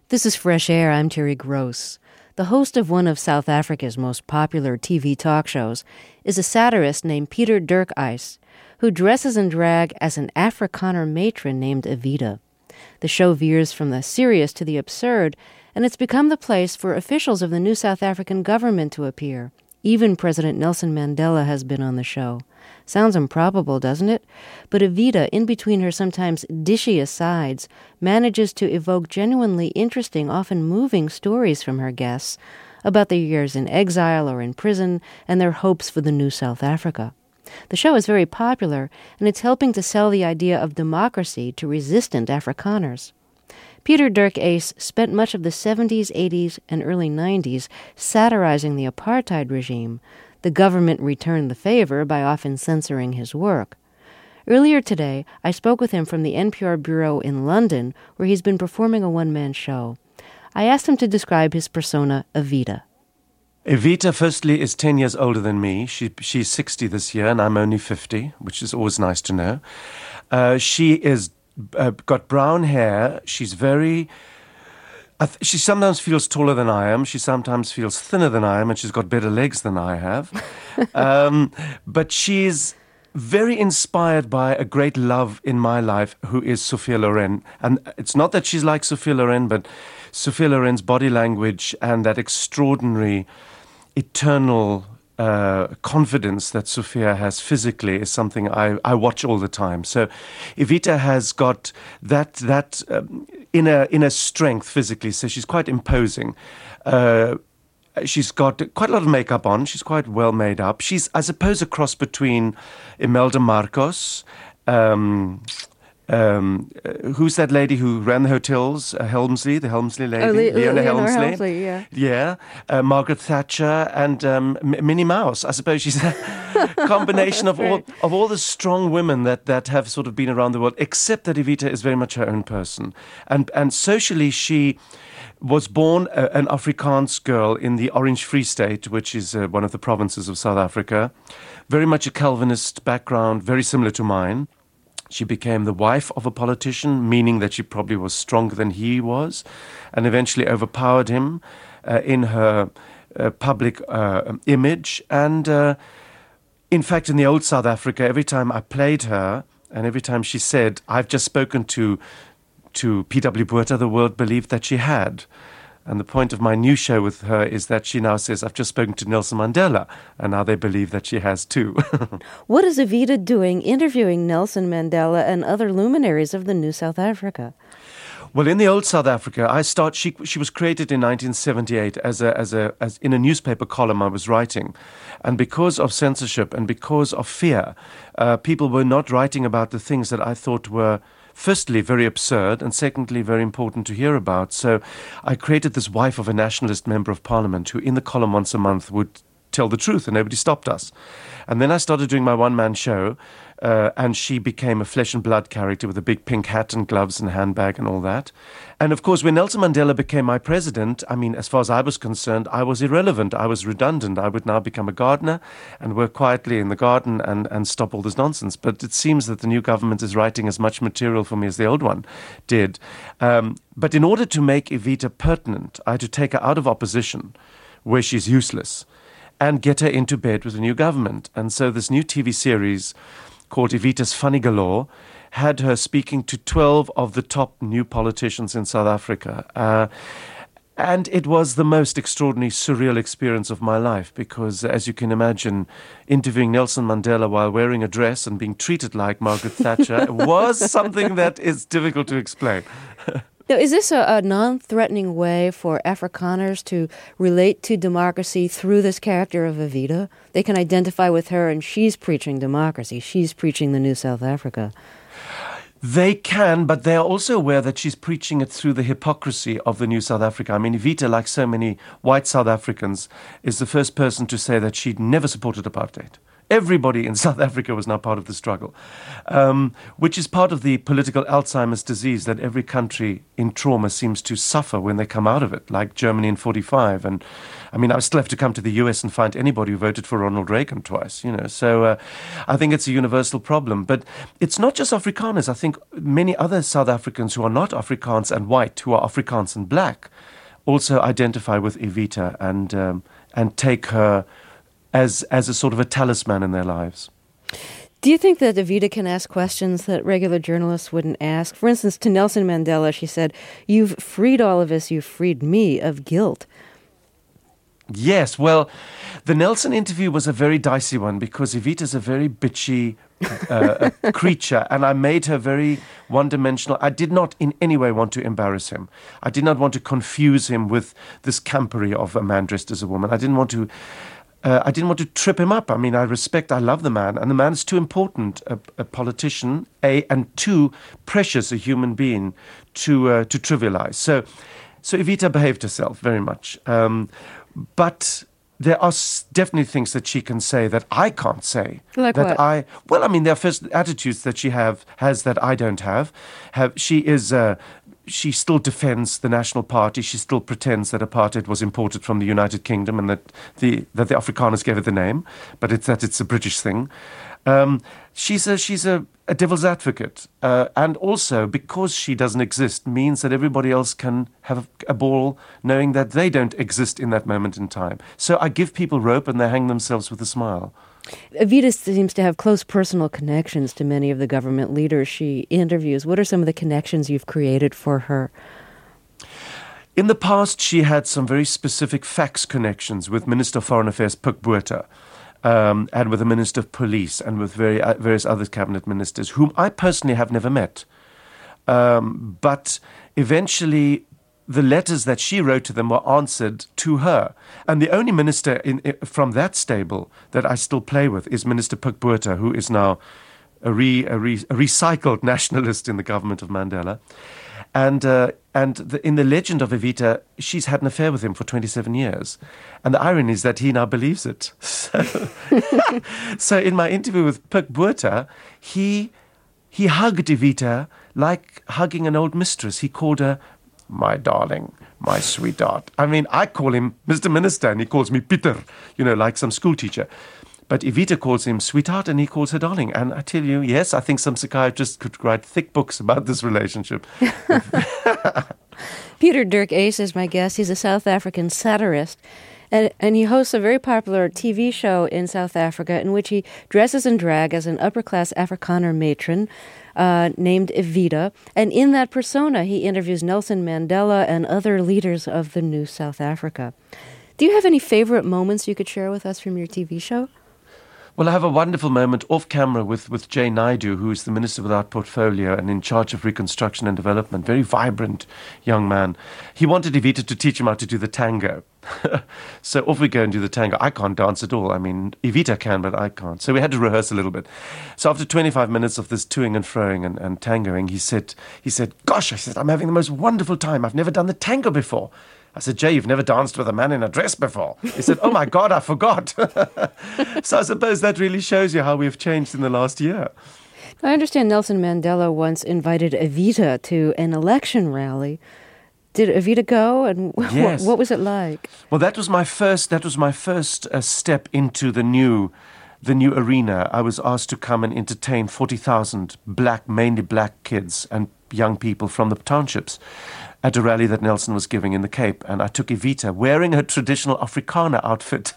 This is Fresh Air. I'm Terry Gross. The host of one of South Africa's most popular TV talk shows is a satirist named Peter Dirk-Eis, who dresses in drag as an Afrikaner matron named Evita. The show veers from the serious to the absurd, and it's become the place for officials of the new South African government to appear. Even President Nelson Mandela has been on the show. Sounds improbable, doesn't it? But Evita, in between her sometimes dishy asides, manages to evoke genuinely interesting, often moving stories from her guests about their years in exile or in prison and their hopes for the new South Africa. The show is very popular, and it's helping to sell the idea of democracy to resistant Afrikaners. Peter Dirk-Eis spent much of the 70s, 80s, and early 90s satirizing the apartheid regime. The government returned the favor by often censoring his work. Earlier today, I spoke with him from the NPR bureau in London, where he's been performing a one-man show. I asked him to describe his persona, Evita. Evita, firstly, is 10 years older than me. She's 60 this year, and I'm only 50, which is always nice to know. She is got brown hair. She's very... she sometimes feels taller than I am. She sometimes feels thinner than I am, and she's got better legs than I have. But she's very inspired by a great love in my life, who is Sophia Loren. And it's not that she's like Sophia Loren, but Sophia Loren's body language and that extraordinary, eternal confidence that Sophia has physically is something I watch all the time. So Evita has got that inner strength physically, so she's quite imposing. She's got quite a lot of makeup on. She's quite well made up. She's, I suppose, a cross between Imelda Marcos, who's that lady who ran the hotels? Helmsley, the Helmsley lady. Leona Helmsley, yeah. Yeah. Margaret Thatcher and Minnie Mouse. I suppose she's a combination of all the strong women that have sort of been around the world, except that Evita is very much her own person. And socially, she was born an Afrikaans girl in the Orange Free State, which is one of the provinces of South Africa. Very much a Calvinist background, very similar to mine. She became the wife of a politician, meaning that she probably was stronger than he was, and eventually overpowered him in her public image. And in fact, in the old South Africa, every time I played her, and every time she said, "I've just spoken to P.W. Botha," the world believed that she had. And the point of my new show with her is that she now says, "I've just spoken to Nelson Mandela," and now they believe that she has too. What is Evita doing interviewing Nelson Mandela and other luminaries of the new South Africa? Well, in the old South Africa, she was created in 1978 as in a newspaper column I was writing. And because of censorship and because of fear, people were not writing about the things that I thought were firstly very absurd, and secondly very important to hear about. So I created this wife of a nationalist member of parliament who in the column once a month would tell the truth, and nobody stopped us. And then I started doing my one-man show, and she became a flesh and blood character with a big pink hat and gloves and handbag and all that. And of course, when Nelson Mandela became my president, I mean, as far as I was concerned, I was irrelevant. I was redundant. I would now become a gardener and work quietly in the garden and stop all this nonsense. But it seems that the new government is writing as much material for me as the old one did. But in order to make Evita pertinent, I had to take her out of opposition, where she's useless, and get her into bed with the new government. And so this new TV series called Evita's Funny Galore had her speaking to 12 of the top new politicians in South Africa. And it was the most extraordinary, surreal experience of my life because, as you can imagine, interviewing Nelson Mandela while wearing a dress and being treated like Margaret Thatcher was something that is difficult to explain. Now, is this a non-threatening way for Afrikaners to relate to democracy through this character of Evita? They can identify with her, and she's preaching democracy. She's preaching the new South Africa. They can, but they are also aware that she's preaching it through the hypocrisy of the new South Africa. I mean, Evita, like so many white South Africans, is the first person to say that she'd never supported apartheid. Everybody in South Africa was now part of the struggle, which is part of the political Alzheimer's disease that every country in trauma seems to suffer when they come out of it, like Germany in 45. And I mean, I still have to come to the US and find anybody who voted for Ronald Reagan twice, you know. So I think it's a universal problem. But it's not just Afrikaners. I think many other South Africans who are not Afrikaans and white, who are Afrikaans and black, also identify with Evita and take her as a sort of a talisman in their lives. Do you think that Evita can ask questions that regular journalists wouldn't ask? For instance, to Nelson Mandela, she said, "You've freed all of us, you've freed me of guilt." Yes, well, the Nelson interview was a very dicey one because Evita's a very bitchy creature, and I made her very one-dimensional. I did not in any way want to embarrass him. I did not want to confuse him with this campery of a man dressed as a woman. I didn't want to trip him up. I mean, I love the man, and the man is too important a politician, and too precious a human being to trivialize. So Evita behaved herself very much. But there are definitely things that she can say that I can't say. Like that what? There are first attitudes that she has that I don't have. She still defends the National Party. She still pretends that apartheid was imported from the United Kingdom and that the Afrikaners gave it the name, but it's a British thing. She's a devil's advocate, and also because she doesn't exist means that everybody else can have a ball knowing that they don't exist in that moment in time. So I give people rope and they hang themselves with a smile. Evita seems to have close personal connections to many of the government leaders she interviews. What are some of the connections you've created for her? In the past, she had some very specific fax connections with Minister of Foreign Affairs Pik Botha, and with the Minister of Police and with various other cabinet ministers, whom I personally have never met. But eventually, the letters that she wrote to them were answered to her. And the only minister from that stable that I still play with is Minister Pik Botha, who is now a recycled nationalist in the government of Mandela. And in the legend of Evita, she's had an affair with him for 27 years. And the irony is that he now believes it. So in my interview with Pik Botha, he hugged Evita like hugging an old mistress. He called her, "My darling, my sweetheart." I mean, I call him Mr. Minister and he calls me Pieter, like some school teacher. But Evita calls him sweetheart and he calls her darling. And I tell you, yes, I think some psychiatrists could write thick books about this relationship. Peter Dirk Uys is my guest. He's a South African satirist. And he hosts a very popular TV show in South Africa in which he dresses in drag as an upper-class Afrikaner matron named Evita. And in that persona, he interviews Nelson Mandela and other leaders of the new South Africa. Do you have any favorite moments you could share with us from your TV show? Well, I have a wonderful moment off camera with Jay Naidoo, who is the Minister without Portfolio and in charge of Reconstruction and Development. Very vibrant young man. He wanted Evita to teach him how to do the tango. So off we go and do the tango. I can't dance at all. I mean, Evita can, but I can't. So we had to rehearse a little bit. So after 25 minutes of this toing and froing and tangoing, he said, "Gosh," I said, "I'm having the most wonderful time. I've never done the tango before." I said, "Jay, you've never danced with a man in a dress before." He said, "Oh my God, I forgot." So I suppose that really shows you how we've changed in the last year. I understand Nelson Mandela once invited Evita to an election rally. Did Evita go, and Yes. what was it like? Well, that was my first step into the new arena. I was asked to come and entertain 40,000 mainly black kids and young people from the townships at a rally that Nelson was giving in the Cape. And I took Evita wearing her traditional Afrikaner outfit.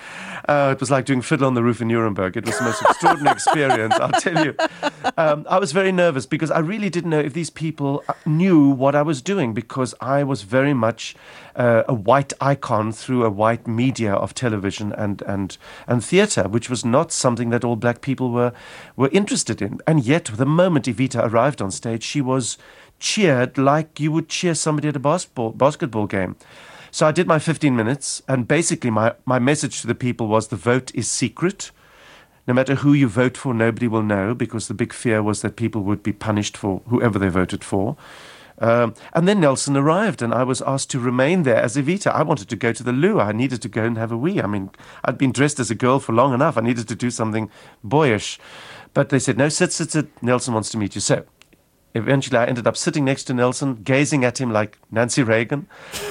It was like doing Fiddle on the Roof in Nuremberg. It was the most extraordinary experience, I'll tell you. I was very nervous because I really didn't know if these people knew what I was doing, because I was very much a white icon through a white media of television and theatre, which was not something that all black people were interested in. And yet, the moment Evita arrived on stage, she was cheered like you would cheer somebody at a basketball game. So I did my 15 minutes, and basically my message to the people was the vote is secret. No matter who you vote for, nobody will know, because the big fear was that people would be punished for whoever they voted for. And then Nelson arrived, and I was asked to remain there as Evita. I wanted to go to the loo. I needed to go and have a wee. I mean, I'd been dressed as a girl for long enough. I needed to do something boyish. But they said, no, sit. Nelson wants to meet you. So eventually I ended up sitting next to Nelson, gazing at him like Nancy Reagan.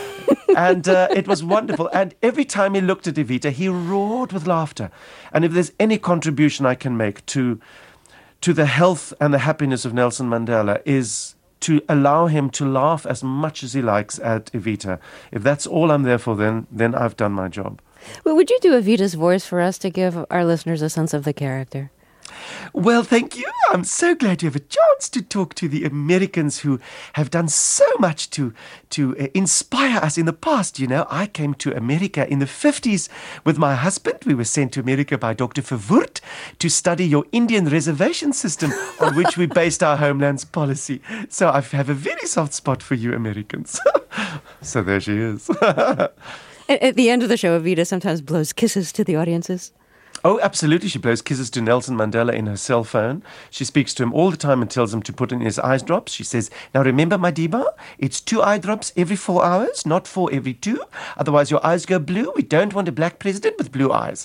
And it was wonderful. And every time he looked at Evita, he roared with laughter. And if there's any contribution I can make to the health and the happiness of Nelson Mandela is to allow him to laugh as much as he likes at Evita. If that's all I'm there for, then I've done my job. Well, would you do Evita's voice for us to give our listeners a sense of the character? Well, thank you. I'm so glad you have a chance to talk to the Americans who have done so much to inspire us in the past. You know, I came to America in the 50s with my husband. We were sent to America by Dr. Verwoerd to study your Indian reservation system on which we based our homeland's policy. So I have a very soft spot for you Americans. So there she is. At the end of the show, Evita sometimes blows kisses to the audiences. Oh, absolutely. She blows kisses to Nelson Mandela in her cell phone. She speaks to him all the time and tells him to put in his eye drops. She says, now remember, Madiba, it's 2 eye drops every 4 hours, not 4 every 2. Otherwise, your eyes go blue. We don't want a black president with blue eyes.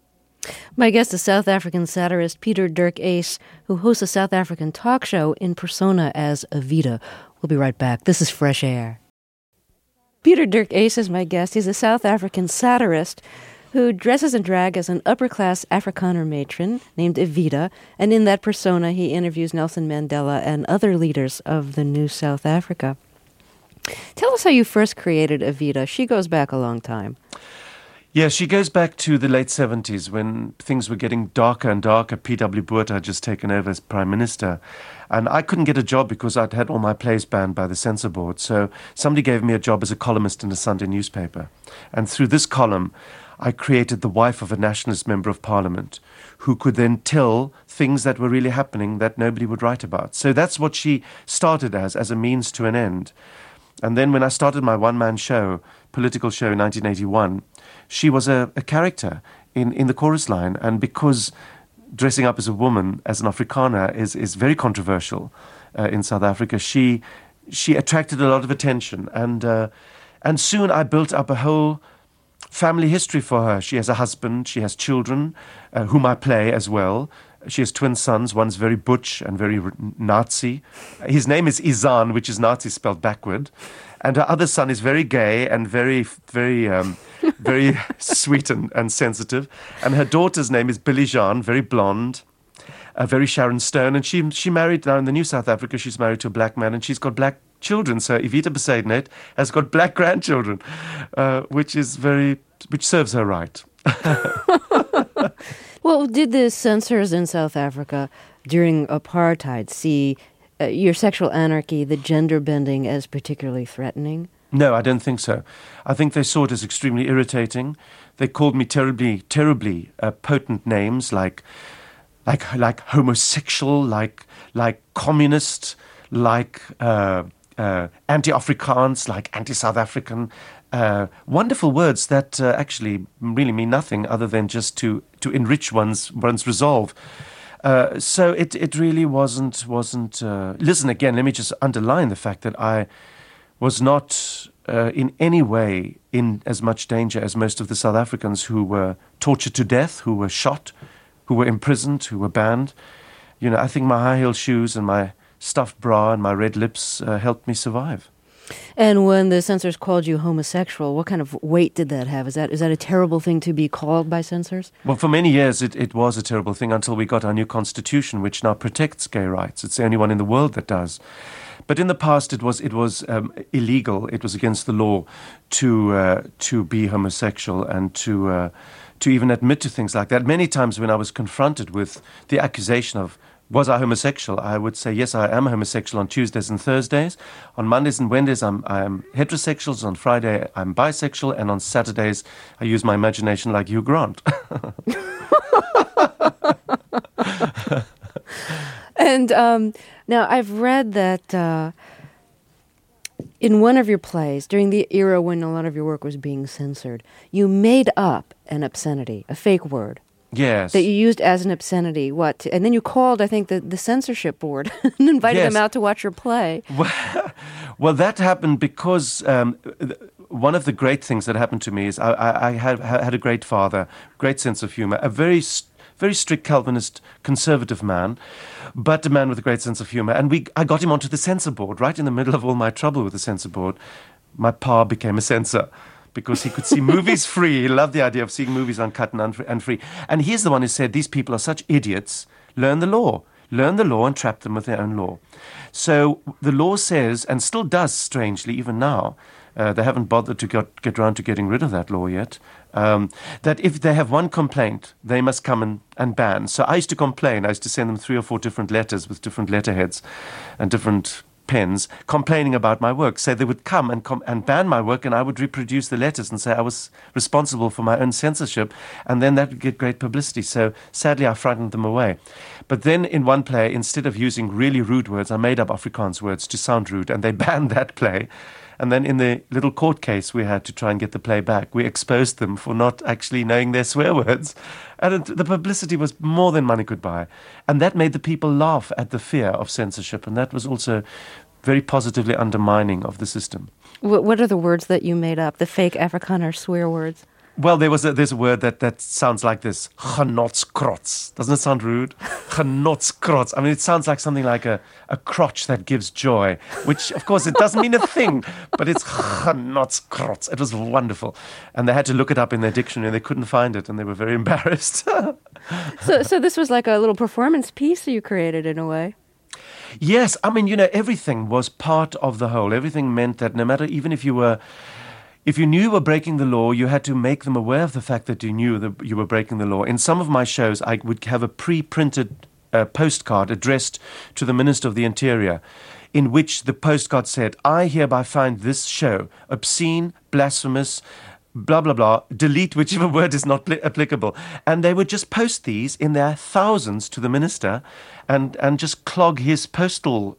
My guest is South African satirist Peter Dirk Uys, who hosts a South African talk show in persona as Evita. We'll be right back. This is Fresh Air. Peter Dirk Uys is my guest. He's a South African satirist who dresses in drag as an upper-class Afrikaner matron named Evita, and in that persona he interviews Nelson Mandela and other leaders of the new South Africa. Tell us how you first created Evita. She goes back a long time. Yeah, she goes back to the late 70s when things were getting darker and darker. P.W. Botha had just taken over as Prime Minister. And I couldn't get a job because I'd had all my plays banned by the censor board. So somebody gave me a job as a columnist in a Sunday newspaper. And through this column, I created the wife of a nationalist member of parliament who could then tell things that were really happening that nobody would write about. So that's what she started as a means to an end. And then when I started my one-man show, political show in 1981, she was a character in the chorus line. And because dressing up as a woman, as an Afrikaner, is very controversial in South Africa, she attracted a lot of attention. And soon I built up a whole family history for her. She has a husband, she has children, whom I play as well. She has twin sons. One's very butch and very Nazi. His name is Izan, which is Nazi spelled backward. And her other son is very gay and very sweet and sensitive. And her daughter's name is Billy Jean, very blonde, very Sharon Stone. And she married now in the new South Africa. She's married to a black man and she's got black children. So Evita Besaidnet has got black grandchildren, which serves her right. Well, did the censors in South Africa during apartheid see your sexual anarchy, the gender bending, as particularly threatening? No, I don't think so. I think they saw it as extremely irritating. They called me terribly potent names like homosexual, like communist, like anti-Afrikaans, like anti-South African. Wonderful words that actually really mean nothing other than just to enrich one's resolve. So it really wasn't. Listen again. Let me just underline the fact that I was not in any way in as much danger as most of the South Africans who were tortured to death, who were shot, who were imprisoned, who were banned. You know, I think my high-heeled shoes and my stuffed bra and my red lips helped me survive. And when the censors called you homosexual, what kind of weight did that have? Is that a terrible thing to be called by censors? Well, for many years it was a terrible thing until we got our new constitution, which now protects gay rights. It's the only one in the world that does. But in the past, it was illegal. It was against the law to be homosexual and to even admit to things like that. Many times when I was confronted with the accusation of was I homosexual, I would say, yes, I am homosexual on Tuesdays and Thursdays. On Mondays and Wednesdays, I am heterosexual. On Friday, I'm bisexual. And on Saturdays, I use my imagination like Hugh Grant. And now I've read that in one of your plays, during the era when a lot of your work was being censored, you made up an obscenity, a fake word. Yes. that you used as an obscenity. What? And then you called, I think, the censorship board and invited Yes. them out to watch your play. Well, that happened because one of the great things that happened to me is I had a great father, great sense of humor, a very strict Calvinist conservative man, but a man with a great sense of humor. And I got him onto the censor board right in the middle of all my trouble with the censor board. My pa became a censor because he could see movies free. He loved the idea of seeing movies uncut and free. And he's the one who said, these people are such idiots, learn the law. Learn the law and trap them with their own law. So the law says, and still does strangely even now, they haven't bothered to get around to getting rid of that law yet, that if they have one complaint, they must come and ban. So I used to complain. I used to send them 3 or 4 different letters with different letterheads and different pens complaining about my work. So they would come and ban my work, and I would reproduce the letters and say I was responsible for my own censorship, and then that would get great publicity. So sadly, I frightened them away. But then in one play, instead of using really rude words, I made up Afrikaans words to sound rude, and they banned that play. And then in the little court case we had to try and get the play back, we exposed them for not actually knowing their swear words. And the publicity was more than money could buy. And that made the people laugh at the fear of censorship. And that was also very positively undermining of the system. What are the words that you made up, the fake Afrikaner swear words? Well, there's a word that sounds like this, genotskrots. Doesn't it sound rude? Genotskrots. I mean, it sounds like something like a crotch that gives joy, which, of course, it doesn't mean a thing, but it's genotskrots. It was wonderful. And they had to look it up in their dictionary, and they couldn't find it, and they were very embarrassed. So this was like a little performance piece you created in a way? Yes. I mean, everything was part of the whole. Everything meant that no matter, even if you knew you were breaking the law, you had to make them aware of the fact that you knew that you were breaking the law. In some of my shows, I would have a pre-printed postcard addressed to the Minister of the Interior, in which the postcard said, I hereby find this show obscene, blasphemous, blah, blah, blah, delete whichever word is not applicable. And they would just post these in their thousands to the minister and just clog his postal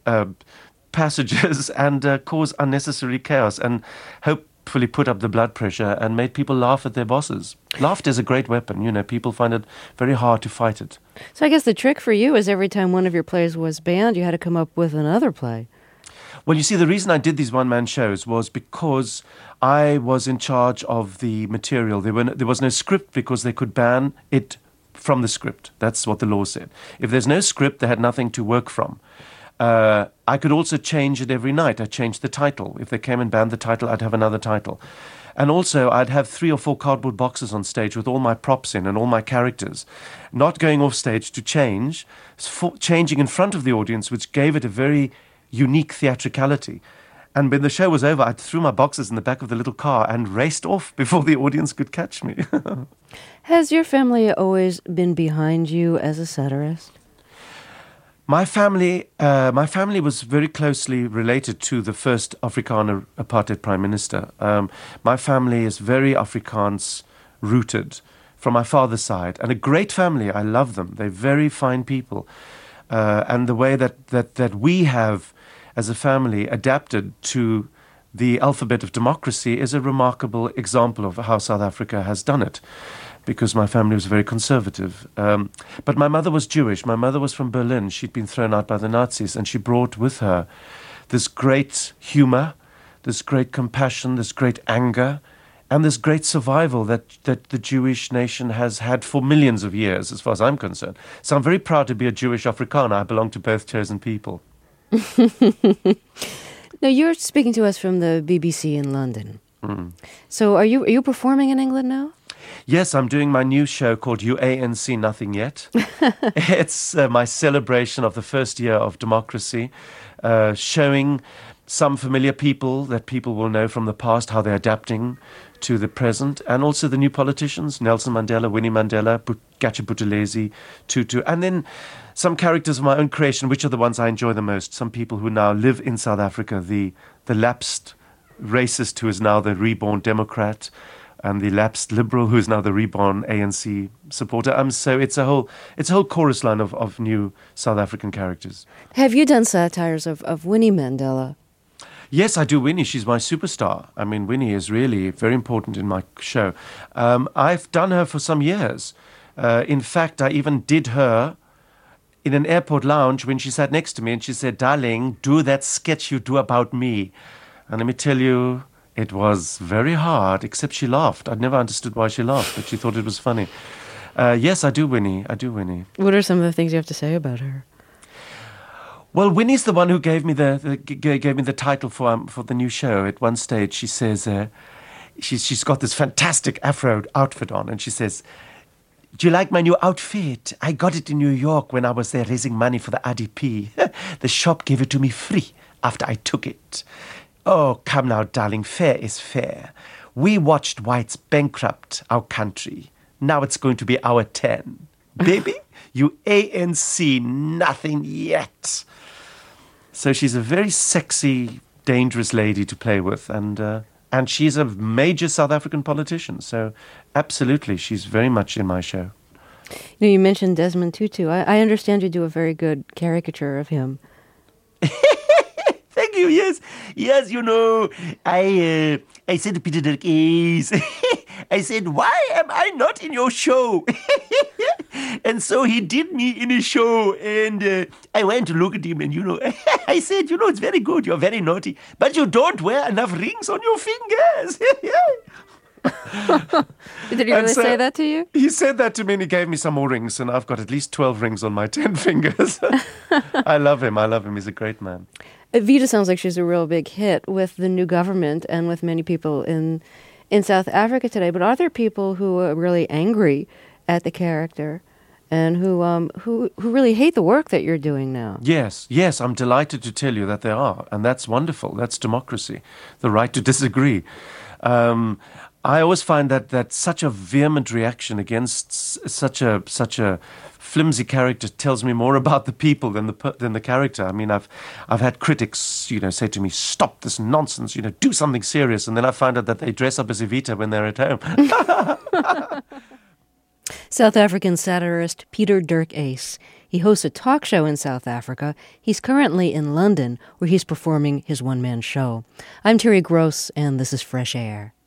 passages and cause unnecessary chaos and hopefully put up the blood pressure and made people laugh at their bosses. Laughter is a great weapon. People find it very hard to fight it. So I guess the trick for you is every time one of your plays was banned, you had to come up with another play. Well, you see, the reason I did these one-man shows was because I was in charge of the material. There was no script because they could ban it from the script. That's what the law said. If there's no script, they had nothing to work from. I could also change it every night. I changed the title. If they came and banned the title, I'd have another title. And also, I'd have 3 or 4 cardboard boxes on stage with all my props in and all my characters, not going off stage to change, changing in front of the audience, which gave it a very unique theatricality. And when the show was over, I threw my boxes in the back of the little car and raced off before the audience could catch me. Has your family always been behind you as a satirist? My family was very closely related to the first Afrikaner apartheid prime minister. My family is very Afrikaans rooted from my father's side, and a great family. I love them. They're very fine people, and the way that we have, as a family, adapted to the alphabet of democracy is a remarkable example of how South Africa has done it, because my family was very conservative. But my mother was Jewish. My mother was from Berlin. She'd been thrown out by the Nazis, and she brought with her this great humor, this great compassion, this great anger, and this great survival that the Jewish nation has had for millions of years, as far as I'm concerned. So I'm very proud to be a Jewish Afrikaner. I belong to both chosen people. Now, you're speaking to us from the BBC in London. Mm. So are you performing in England now? Yes, I'm doing my new show called UANC Nothing Yet. It's my celebration of the first year of democracy, showing some familiar people that people will know from the past, how they're adapting to the present, and also the new politicians, Nelson Mandela, Winnie Mandela, Gatsha Buthelezi, Tutu, and then some characters of my own creation, which are the ones I enjoy the most. Some people who now live in South Africa, the lapsed racist who is now the reborn Democrat, and the lapsed liberal who is now the reborn ANC supporter. So it's a whole chorus line of new South African characters. Have you done satires of Winnie Mandela? Yes, I do Winnie. She's my superstar. I mean, Winnie is really very important in my show. I've done her for some years. In fact, I even did her in an airport lounge when she sat next to me and she said, "Darling, do that sketch you do about me." And let me tell you, it was very hard, except she laughed. I'd never understood why she laughed, but she thought it was funny. Yes, I do, Winnie. I do, Winnie. What are some of the things you have to say about her? Well, Winnie's the one who gave me the title for the new show. At one stage, she says she's got this fantastic Afro outfit on, and she says, "Do you like my new outfit? I got it in New York when I was there raising money for the RDP. The shop gave it to me free after I took it. Oh, come now, darling, fair is fair. We watched whites bankrupt our country. Now it's going to be our turn. Baby, you ANC nothing yet." So she's a very sexy, dangerous lady to play with, and she's a major South African politician. So absolutely, she's very much in my show. You mentioned Desmond Tutu. I understand you do a very good caricature of him. Thank you. Yes. I said to Peter Dirk Ace, I said, "Why am I not in your show?" And so he did me in his show, and I went to look at him, and I said, "It's very good. You're very naughty, but you don't wear enough rings on your fingers." Did he really say that to you? He said that to me, and he gave me some more rings, and I've got at least 12 rings on my 10 fingers. I love him. He's a great man. Vida sounds like she's a real big hit with the new government and with many people in South Africa today. But are there people who are really angry at the character and who really hate the work that you're doing now? Yes, I'm delighted to tell you that there are, and that's wonderful. That's democracy, the right to disagree. I always find that such a vehement reaction against such a flimsy character tells me more about the people than the character. I mean, I've had critics, say to me, "Stop this nonsense, do something serious," and then I find out that they dress up as Evita when they're at home. South African satirist Peter Dirk Ace. He hosts a talk show in South Africa. He's currently in London, where he's performing his one-man show. I'm Terry Gross, and this is Fresh Air.